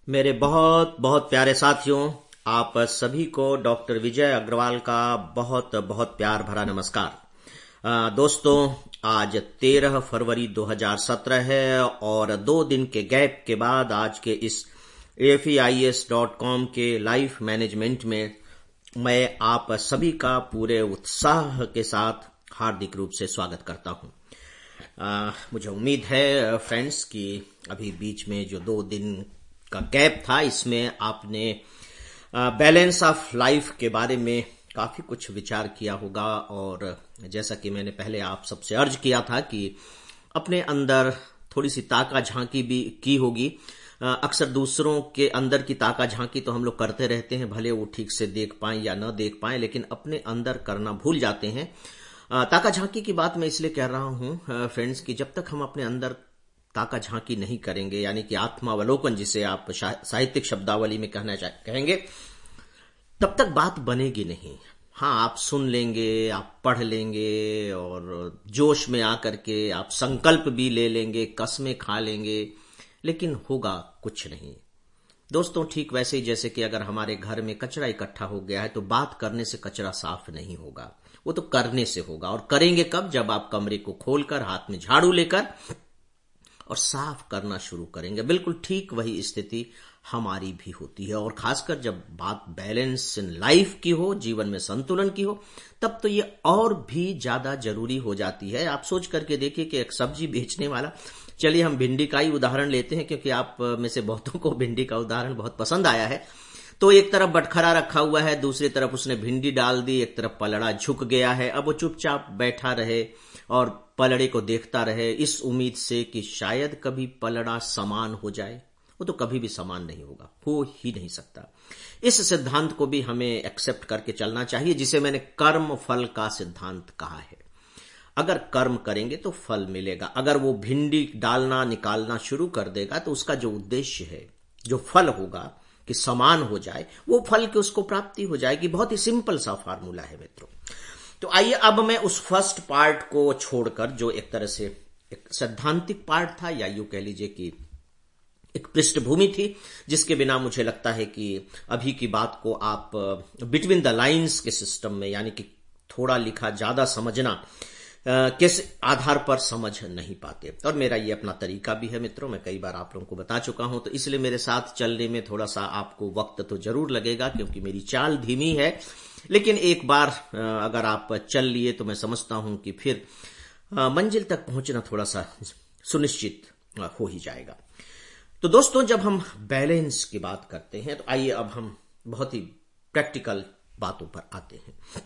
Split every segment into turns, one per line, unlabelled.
मेरे बहुत बहुत प्यारे साथियों, आप सभी को डॉक्टर विजय अग्रवाल का बहुत बहुत प्यार भरा नमस्कार। दोस्तों, आज 13 फरवरी 2017 है और 2 दिन के गैप के बाद आज के इस AFEIS.com के लाइफ मैनेजमेंट में मैं आप सभी का पूरे उत्साह के साथ हार्दिक रूप से स्वागत करता हूं। मुझे उम्मीद है फ्रेंड्स कि अभी बीच में जो 2 दिन का गैप था इसमें आपने बैलेंस ऑफ लाइफ के बारे में काफी कुछ विचार किया होगा। और जैसा कि मैंने पहले आप सबसे अर्ज किया था कि अपने अंदर थोड़ी सी ताका झांकी भी की होगी। अक्सर दूसरों के अंदर की ताका झांकी तो हम लोग करते रहते हैं, भले वो ठीक से देख पाएं या न देख पाएं, लेकिन अपने अंदर करना भूल जाते हैं। ताका झांकी की बात मैं इसलिए कह रहा हूं फ्रेंड्स कि जब तक हम अपने अंदर ताका झांकी नहीं करेंगे, यानी कि आत्मावलोकन जिसे आप साहित्यिक शब्दावली में कहेंगे, तब तक बात बनेगी नहीं। हाँ, आप सुन लेंगे, आप पढ़ लेंगे और जोश में आकर के आप संकल्प भी ले लेंगे, कसमें खा लेंगे, लेकिन होगा कुछ नहीं। दोस्तों, ठीक वैसे ही जैसे कि अगर हमारे घर में कचरा इकट्ठा हो गया है तो बात करने से कचरा साफ नहीं होगा, वो तो करने से होगा। और करेंगे कब? जब आप कमरे को खोलकर हाथ में झाड़ू लेकर और साफ करना शुरू करेंगे। बिल्कुल ठीक वही स्थिति हमारी भी होती है, और खासकर जब बात बैलेंस इन लाइफ की हो, जीवन में संतुलन की हो, तब तो ये और भी ज्यादा जरूरी हो जाती है। आप सोच करके देखिए कि एक सब्जी बेचने वाला, चलिए हम भिंडी का ही उदाहरण लेते हैं क्योंकि आप में से बहुतों को भिंडी का उदाहरण बहुत पसंद आया है। तो एक तरफ बटखरा रखा हुआ है, दूसरी तरफ उसने भिंडी डाल दी, एक तरफ पलड़ा झुक गया है। अब वो चुपचाप बैठा रहे और पलड़े को देखता रहे इस उम्मीद से कि शायद कभी पलड़ा समान हो जाए। वो तो कभी भी समान नहीं होगा, हो ही नहीं सकता। इस सिद्धांत को भी हमें एक्सेप्ट करके चलना चाहिए, जिसे मैंने कर्म फल का सिद्धांत कहा है। अगर कर्म करेंगे तो फल मिलेगा। अगर वो भिंडी डालना निकालना शुरू कर देगा तो उसका जो उद्देश्य है, जो फल होगा कि समान हो जाए, वो फल की उसको प्राप्ति हो जाएगी। बहुत ही सिंपल सा फार्मूला है मित्रों। तो आइए अब मैं उस फर्स्ट पार्ट को छोड़कर, जो एक तरह से एक सैद्धांतिक पार्ट था, या यूं कह लीजिए कि एक पृष्ठभूमि थी, जिसके बिना मुझे लगता है कि अभी की बात को आप बिटवीन द लाइंस के सिस्टम में, यानी कि थोड़ा लिखा ज्यादा समझना, किस आधार पर समझ नहीं पाते। और मेरा ये अपना तरीका भी है मित्रों, मैं कई बार आप लोगों को बता चुका हूं, तो इसलिए मेरे साथ चलने में थोड़ा सा आपको वक्त तो जरूर लगेगा क्योंकि मेरी चाल धीमी है। लेकिन एक बार अगर आप चल लिए तो मैं समझता हूं कि फिर मंजिल तक पहुंचना थोड़ा सा सुनिश्चित हो ही जाएगा। तो दोस्तों, जब हम बैलेंस की बात करते हैं तो आइए अब हम बहुत ही प्रैक्टिकल बातों पर आते हैं।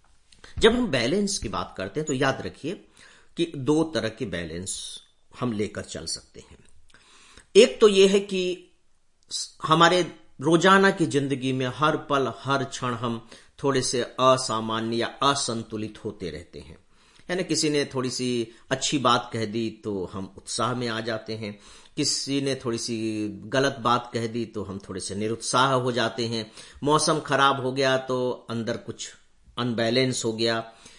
जब हम बैलेंस की बात करते हैं तो याद रखिए कि 2 तरह के बैलेंस हम लेकर चल सकते हैं। एक तो यह है कि हमारे रोजाना की जिंदगी में हर पल हर क्षण हम थोड़े से असामान्य या असंतुलित होते रहते हैं। यानी किसी ने थोड़ी सी अच्छी बात कह दी तो हम उत्साह में आ जाते हैं, किसी ने थोड़ी सी गलत बात कह दी तो हम थोड़े से निरुत्साह हो जाते हैं। मौसम खराब हो गया तो अंदर कुछ अनबैलेंस हो गया,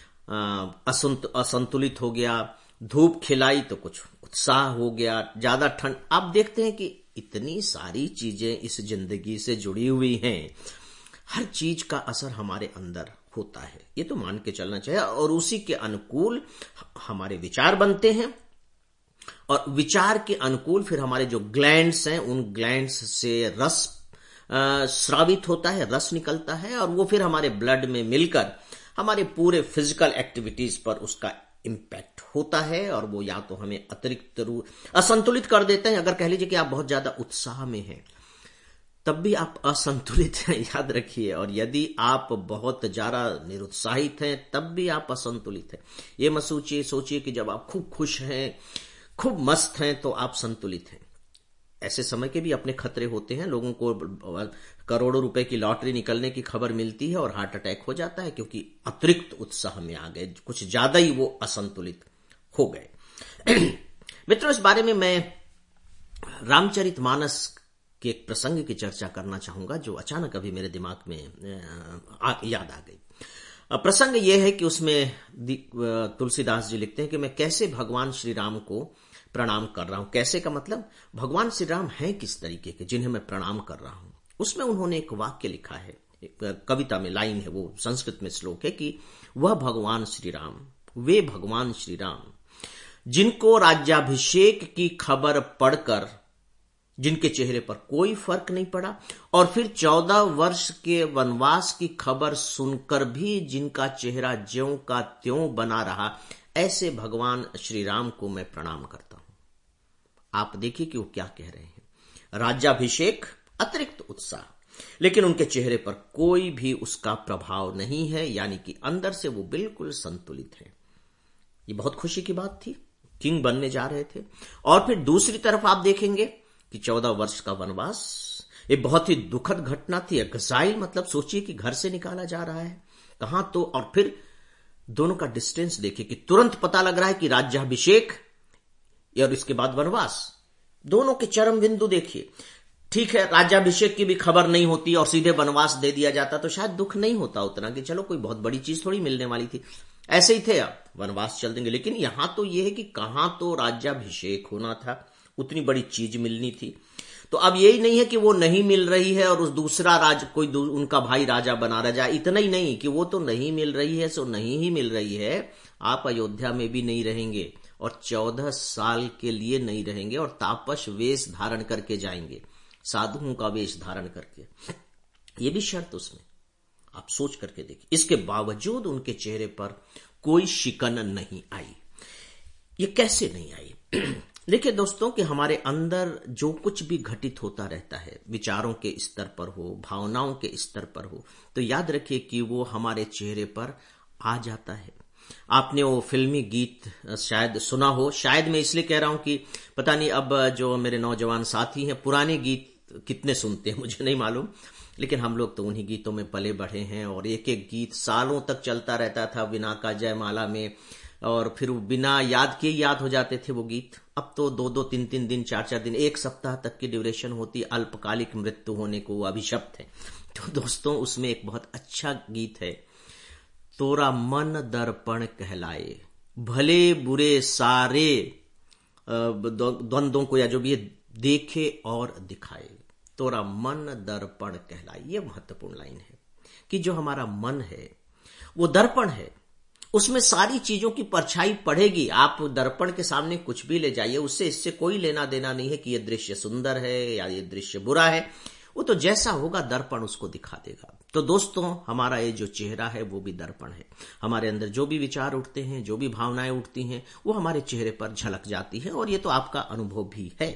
असंतुलित हो गया। धूप खिलाई तो कुछ उत्साह हो गया, ज्यादा ठंड। आप देखते हैं कि इतनी सारी चीजें इस जिंदगी से जुड़ी हुई हैं, हर चीज का असर हमारे अंदर होता है, ये तो मान के चलना चाहिए। और उसी के अनुकूल हमारे विचार बनते हैं, और विचार के अनुकूल फिर हमारे जो ग्लैंड्स हैं, उन ग्लैंड्स से रस स्रावित होता है, रस निकलता है, और वो फिर हमारे ब्लड में मिलकर हमारे पूरे फिजिकल एक्टिविटीज पर उसका इम्पैक्ट होता है, और वो या तो हमें अतिरिक्त असंतुलित कर देते हैं। अगर कह लीजिए कि आप बहुत ज्यादा उत्साह में हैं तब भी आप असंतुलित हैं, याद रखिए। और यदि आप बहुत ज्यादा निरुत्साहित हैं तब भी आप असंतुलित हैं। ये मत सोचिए कि जब आप खूब खुश हैं, खूब मस्त हैं, तो आप संतुलित हैं। ऐसे समय के भी अपने खतरे होते हैं। लोगों को करोड़ों रुपए की लॉटरी निकलने की खबर मिलती है और हार्ट अटैक हो जाता है क्योंकि अतिरिक्त उत्साह में आ गए, कुछ ज्यादा ही वो असंतुलित हो गए। मित्रों, इस बारे में मैं रामचरितमानस के एक प्रसंग की चर्चा करना चाहूंगा जो अचानक अभी मेरे दिमाग में याद आ गई। प्रसंग यह है कि उसमें तुलसीदास जी लिखते हैं कि मैं कैसे भगवान श्री राम को प्रणाम कर रहा हूं। कैसे का मतलब, भगवान श्री राम हैं किस तरीके के जिन्हें मैं प्रणाम कर रहा हूं। उसमें उन्होंने एक वाक्य लिखा है, एक कविता में लाइन है, वो संस्कृत में श्लोक है कि वह भगवान श्री राम, वे भगवान श्री राम जिनको राज्याभिषेक की खबर पढ़कर जिनके चेहरे पर कोई फर्क नहीं पड़ा, और फिर 14 वर्ष के वनवास की खबर सुनकर भी जिनका चेहरा ज्यों का त्यों बना रहा, ऐसे भगवान श्री राम को मैं प्रणाम करता हूं। आप देखिए कि वो क्या कह रहे हैं, राज्याभिषेक, अतिरिक्त उत्साह, लेकिन उनके चेहरे पर कोई भी उसका प्रभाव नहीं है, यानी कि अंदर से वो बिल्कुल संतुलित है। ये बहुत खुशी की बात थी, किंग बनने जा रहे थे। और फिर दूसरी तरफ आप देखेंगे कि 14 वर्ष का वनवास, ये बहुत ही दुखद घटना थी। एक्साइल मतलब सोचिए कि घर से निकाला जा रहा है कहां तो, और फिर दोनों का डिस्टेंस देखिए कि तुरंत पता लग रहा है कि राज्याभिषेक और इसके बाद वनवास, दोनों के चरम बिंदु देखिए। ठीक है, राज्याभिषेक की भी खबर नहीं होती और सीधे वनवास दे दिया जाता तो शायद दुख नहीं होता उतना, कि चलो कोई बहुत बड़ी चीज थोड़ी मिलने वाली थी, ऐसे ही थे, अब वनवास चल देंगे। लेकिन यहां तो यह है कि कहां तो राज्याभिषेक होना था, उतनी बड़ी चीज मिलनी थी। तो अब यही नहीं है कि वो नहीं मिल रही है और उस दूसरा कोई उनका भाई राजा बना रह जाए, इतना ही नहीं कि वो तो नहीं मिल रही है, सो नहीं ही मिल रही है, आप अयोध्या में भी नहीं रहेंगे और 14 साल के लिए नहीं रहेंगे और तापस वेश धारण करके जाएंगे, साधुओं का वेश धारण करके। ये भी शर्त उसमें, आप सोच करके देखिए। इसके बावजूद उनके चेहरे पर कोई शिकन नहीं आई। ये कैसे नहीं आई? देखिए दोस्तों कि हमारे अंदर जो कुछ भी घटित होता रहता है, विचारों के स्तर पर हो, भावनाओं के स्तर पर हो, तो याद रखिए कि वो हमारे चेहरे पर आ जाता है। आपने वो फिल्मी गीत शायद सुना हो, शायद मैं इसलिए कह रहा हूं कि पता नहीं अब जो मेरे नौजवान साथी हैं पुराने गीत कितने सुनते हैं मुझे नहीं मालूम, लेकिन हम लोग तो उन्हीं गीतों में पले बढ़े हैं और एक एक गीत सालों तक चलता रहता था बिना का जयमाला में, और फिर बिना याद किए याद हो जाते थे वो गीत। अब तो 2-2, 3-3 दिन, 4-4 दिन, एक सप्ताह तक की ड्यूरेशन होती, अल्पकालिक मृत्यु होने को अभिशप्त है। तो दोस्तों उसमें एक बहुत अच्छा गीत है, तोरा मन दर्पण कहलाए, भले बुरे सारे द्वंद्वों को या जो भी है देखे और दिखाए, तोरा मन दर्पण कहलाए। ये महत्वपूर्ण लाइन है कि जो हमारा मन है वो दर्पण है, उसमें सारी चीजों की परछाई पड़ेगी। आप दर्पण के सामने कुछ भी ले जाइए, उससे इससे कोई लेना देना नहीं है कि यह दृश्य सुंदर है या ये दृश्य बुरा है, वो तो जैसा होगा दर्पण उसको दिखा देगा। तो दोस्तों हमारा ये जो चेहरा है वो भी दर्पण है। हमारे अंदर जो भी विचार उठते हैं, जो भी भावनाएं उठती हैं, वो हमारे चेहरे पर झलक जाती है, और ये तो आपका अनुभव भी है।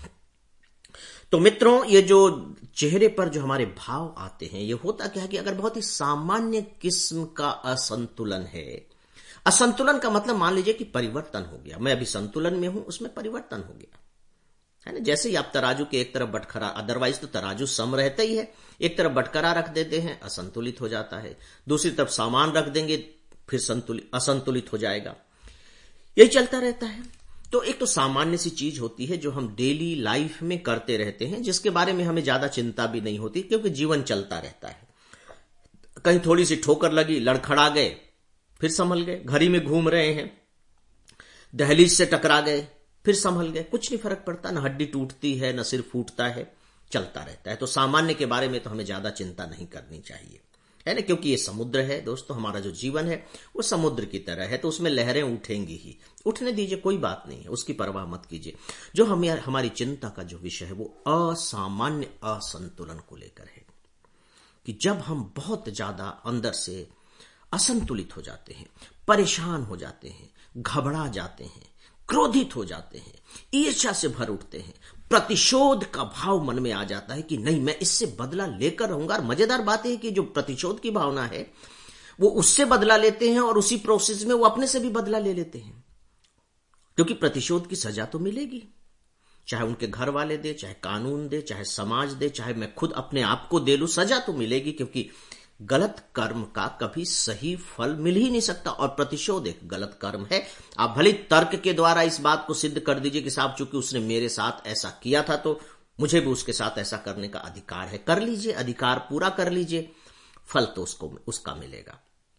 तो मित्रों, ये जो चेहरे पर जो हमारे भाव आते हैं, ये होता क्या है कि अगर बहुत ही सामान्य किस्म का असंतुलन है, असंतुलन का मतलब मान लीजिए कि परिवर्तन हो गया, मैं अभी संतुलन में हूं, उसमें परिवर्तन हो गया है ना। जैसे ही आप तराजू के एक तरफ बटखरा, अदरवाइज तो तराजू सम रहता ही है, एक तरफ बटखरा रख देते हैं, असंतुलित हो जाता है, दूसरी तरफ सामान रख देंगे, फिर असंतुलित हो जाएगा, यही चलता रहता है। तो एक तो सामान्य सी चीज होती है जो हम डेली लाइफ में करते रहते हैं, जिसके बारे में हमें ज्यादा चिंता भी नहीं होती, क्योंकि जीवन चलता रहता है। कहीं थोड़ी सी ठोकर लगी, लड़खड़ा गए, फिर संभल गए, घड़ी में घूम रहे हैं, दहलीज से टकरा गए, फिर संभल गए, कुछ नहीं फर्क पड़ता, न हड्डी टूटती है न सिर फूटता है, चलता रहता है। तो सामान्य के बारे में तो हमें ज्यादा चिंता नहीं करनी चाहिए, है ना, क्योंकि ये समुद्र है दोस्तों, हमारा जो जीवन है वो समुद्र की तरह है, तो उसमें लहरें उठेंगी ही, उठने दीजिए, कोई बात नहीं है, उसकी परवाह मत कीजिए। जो हमारी चिंता का जो विषय है वो असामान्य असंतुलन को लेकर है, कि जब हम बहुत ज्यादा अंदर से असंतुलित हो जाते हैं, परेशान हो जाते हैं, घबरा जाते हैं, क्रोधित हो जाते हैं, ईर्ष्या से भर उठते हैं, प्रतिशोध का भाव मन में आ जाता है कि नहीं मैं इससे बदला लेकर रहूंगा। और मजेदार बात है कि जो प्रतिशोध की भावना है वो उससे बदला लेते हैं और उसी प्रोसेस में वो अपने से भी बदला ले लेते हैं, क्योंकि प्रतिशोध की सजा तो मिलेगी, चाहे उनके घर वाले दे, चाहे कानून दे, चाहे समाज दे, चाहे मैं खुद अपने आप को दे लूं, सजा तो मिलेगी, क्योंकि गलत कर्म का कभी सही फल मिल ही नहीं सकता, और प्रतिशोध एक गलत कर्म है। आप भले तर्क के द्वारा इस बात को सिद्ध कर दीजिए कि साहब चूंकि उसने मेरे साथ ऐसा किया था तो मुझे भी उसके साथ ऐसा करने का अधिकार है, कर लीजिए, अधिकार पूरा कर लीजिए, फल तो उसका मिलेगा।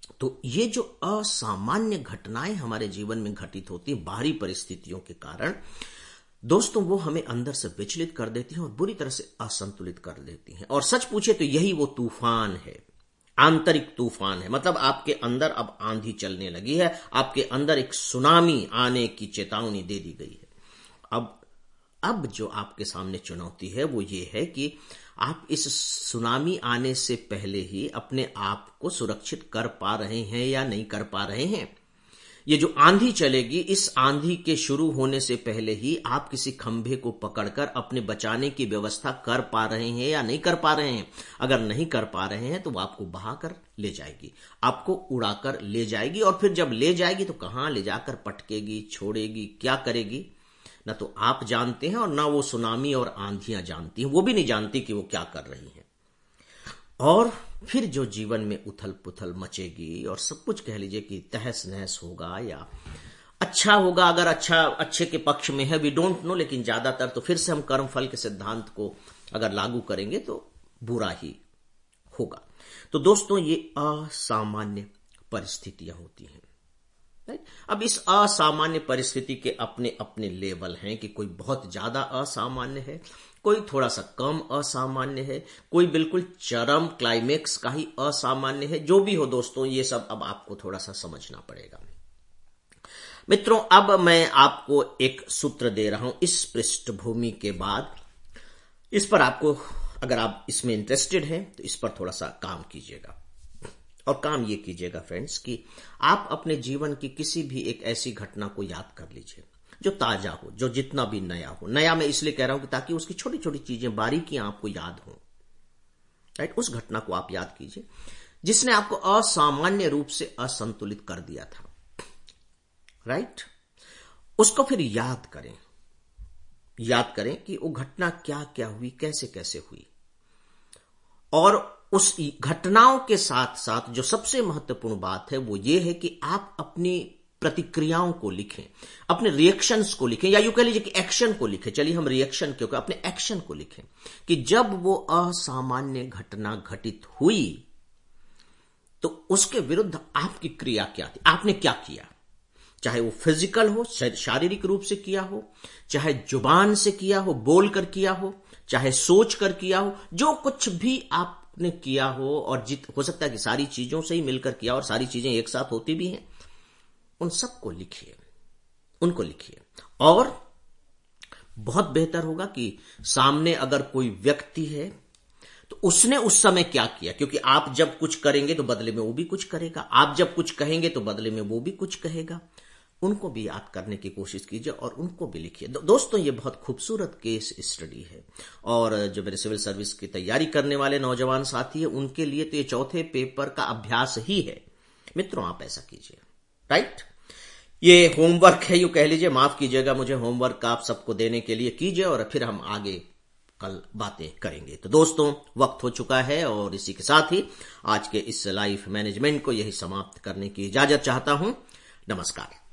तो ये जो असामान्य घटनाएं हमारे जीवन में घटित होती हैं बाहरी परिस्थितियों के कारण, दोस्तों वो हमें अंदर से विचलित कर देती हैं और बुरी तरह से असंतुलित कर देती हैं। और सच पूछे तो यही वो तूफान है, आंतरिक तूफान है। मतलब आपके अंदर अब आंधी चलने लगी है, आपके अंदर एक सुनामी आने की चेतावनी दे दी गई है। अब जो आपके सामने चुनौती है वो ये है कि आप इस सुनामी आने से पहले ही अपने आप को सुरक्षित कर पा रहे हैं या नहीं कर पा रहे हैं। ये जो आंधी चलेगी, इस आंधी के शुरू होने से पहले ही आप किसी खंभे को पकड़कर अपने बचाने की व्यवस्था कर पा रहे हैं या नहीं कर पा रहे हैं। अगर नहीं कर पा रहे हैं तो वो आपको बहाकर ले जाएगी, आपको उड़ाकर ले जाएगी। और फिर जब ले जाएगी तो कहां ले जाकर पटकेगी, छोड़ेगी, क्या करेगी, ना तो आप जानते हैं और ना वो सुनामी और आंधियां जानती हैं। वो भी नहीं जानती कि वो क्या कर रही हैं। और फिर जो जीवन में उथल पुथल मचेगी और सब कुछ कह लीजिए कि तहस नहस होगा या अच्छा होगा। अगर अच्छे के पक्ष में है, वी डोंट नो, लेकिन ज्यादातर तो फिर से हम कर्म फल के सिद्धांत को अगर लागू करेंगे तो बुरा ही होगा। तो दोस्तों ये असामान्य परिस्थितियां होती हैं। अब इस असामान्य परिस्थिति के अपने अपने लेवल हैं कि कोई बहुत ज्यादा असामान्य है, कोई थोड़ा सा कम असामान्य है, कोई बिल्कुल चरम क्लाइमेक्स का ही असामान्य है। जो भी हो दोस्तों, ये सब अब आपको थोड़ा सा समझना पड़ेगा। मित्रों, अब मैं आपको एक सूत्र दे रहा हूं इस पृष्ठभूमि के बाद। इस पर आपको, अगर आप इसमें इंटरेस्टेड हैं तो इस पर थोड़ा सा काम कीजिएगा। और काम ये कीजिएगा फ्रेंड्स कि आप अपने जीवन की किसी भी एक ऐसी घटना को याद कर लीजिए जो ताजा हो, जो जितना भी नया हो। नया मैं इसलिए कह रहा हूं कि ताकि उसकी छोटी छोटी चीजें, बारीकियां आपको याद हो। राइट, उस घटना को आप याद कीजिए जिसने आपको असामान्य रूप से असंतुलित कर दिया था। राइट, उसको फिर याद करें कि वो घटना क्या क्या हुई, कैसे कैसे हुई। और उस घटनाओं के साथ साथ जो सबसे महत्वपूर्ण बात है वो ये है कि आप अपनी प्रतिक्रियाओं को लिखें, अपने रिएक्शंस को लिखें, या यूं कह लीजिए कि एक्शन को लिखें। चलिए हम रिएक्शन क्यों, अपने एक्शन को लिखें कि जब वो असामान्य घटना घटित हुई तो उसके विरुद्ध आपकी क्रिया क्या थी, आपने क्या किया। चाहे वो फिजिकल हो, शारीरिक रूप से किया हो, चाहे जुबान से किया हो, बोलकर किया हो, चाहे सोच कर किया हो, जो कुछ भी आपने किया हो, और हो सकता है कि सारी चीजों से ही मिलकर किया और सारी चीजें एक साथ होती भी हैं, उन सबको लिखिए, उनको लिखिए। और बहुत बेहतर होगा कि सामने अगर कोई व्यक्ति है तो उसने उस समय क्या किया, क्योंकि आप जब कुछ करेंगे तो बदले में वो भी कुछ करेगा, आप जब कुछ कहेंगे तो बदले में वो भी कुछ कहेगा। उनको भी याद करने की कोशिश कीजिए और उनको भी लिखिए। दोस्तों, ये बहुत खूबसूरत केस स्टडी है, और जो मेरे सिविल सर्विस की तैयारी करने वाले नौजवान साथी है उनके लिए तो ये चौथे पेपर का अभ्यास ही है। मित्रों, आप ऐसा कीजिए। राइट, ये होमवर्क है, यूं कह लीजिए, माफ कीजिएगा मुझे, होमवर्क आप सबको देने के लिए कीजिए और फिर हम आगे कल बातें करेंगे। तो दोस्तों, वक्त हो चुका है और इसी के साथ ही आज के इस लाइफ मैनेजमेंट को यही समाप्त करने की इजाजत चाहता हूं। नमस्कार।